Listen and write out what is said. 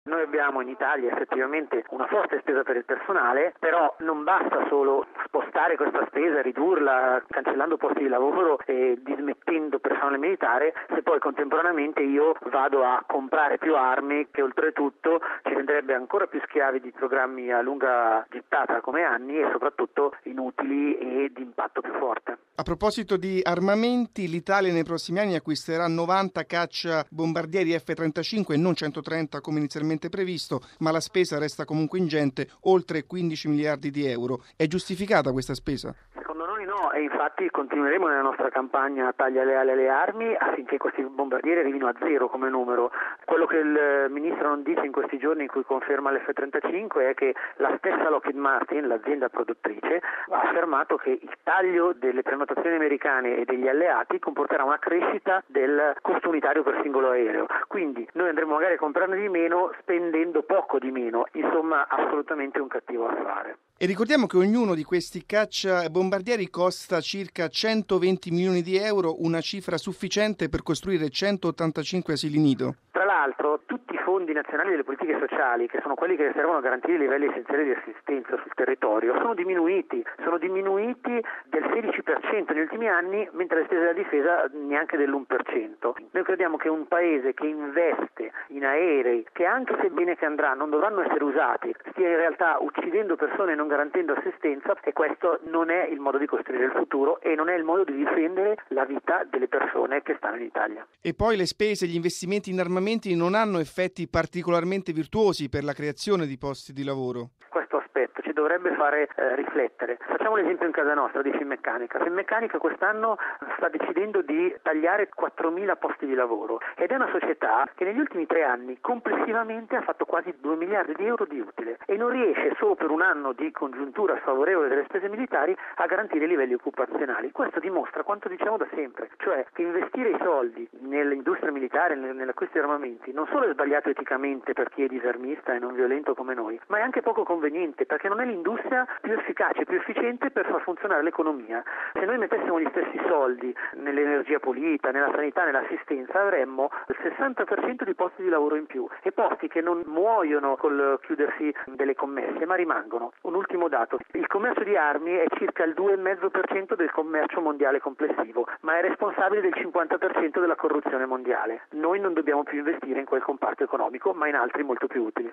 Noi abbiamo in Italia effettivamente una forte spesa per il personale, però non basta solo spostare questa spesa, ridurla, cancellando posti di lavoro e dismettendo personale militare, se poi contemporaneamente io vado a comprare più armi, che oltretutto ci renderebbe ancora più schiavi di programmi a lunga gittata come anni e soprattutto inutili e di impatto più forte. A proposito di armamenti, l'Italia nei prossimi anni acquisterà 90 caccia bombardieri F-35 e non 130 come inizialmente previsto, ma la spesa resta comunque ingente, oltre 15 miliardi di euro. È giustificata questa spesa? Secondo noi no, e infatti continueremo nella nostra campagna taglia leale alle armi affinché questi bombardieri arrivino a zero come numero. Quello che il ministro non dice in questi giorni in cui conferma l'F-35 è che la stessa Lockheed Martin, l'azienda produttrice, ha affermato che il taglio delle prenotazioni americane e degli alleati comporterà una crescita del costo unitario per singolo aereo. Quindi noi andremo magari a comprarne di meno spendendo poco di meno. Insomma, assolutamente un cattivo affare. E ricordiamo che ognuno di questi caccia bombardieri costa circa 120 milioni di euro, una cifra sufficiente per costruire 185 asili nido. Tra l'altro, tutti i fondi nazionali delle politiche sociali, che sono quelli che servono a garantire i livelli essenziali di assistenza sul territorio, sono diminuiti del 16% negli ultimi anni, mentre le spese della difesa neanche dell'1%. Noi crediamo che un paese che investe in aerei, che anche se bene che andrà non dovranno essere usati, stia in realtà uccidendo persone e non garantendo assistenza, e questo non è il modo di costruire il futuro e non è il modo di difendere la vita delle persone che stanno in Italia. E poi le spese e gli investimenti in armamenti non hanno effetti particolarmente virtuosi per la creazione di posti di lavoro. Questo aspetto ci dovrebbe fare riflettere. Facciamo l'esempio in casa nostra di Finmeccanica. Finmeccanica quest'anno sta decidendo di tagliare 4.000 posti di lavoro ed è una società che negli ultimi 3 anni complessivamente ha fatto quasi 2 miliardi di euro di utile e non riesce solo per un anno di congiuntura sfavorevole delle spese militari a garantire i livelli occupazionali. Questo dimostra quanto diciamo da sempre, cioè che investire i soldi nell'industria militare, nell'acquisto di armamenti, non solo è sbagliato eticamente per chi è disarmista e non violento come noi, ma è anche poco conveniente perché non è l'industria più efficace, più efficiente per far funzionare l'economia. Se noi mettessimo gli stessi soldi nell'energia pulita, nella sanità, nell'assistenza, avremmo il 60% di posti di lavoro in più e posti che non muoiono col chiudersi delle commesse ma rimangono. Un ultimo dato, il commercio di armi è circa il 2,5% del commercio mondiale complessivo, ma è responsabile del 50% della corruzione mondiale. Noi non dobbiamo più investire in quel comparto economico ma in altri molto più utili.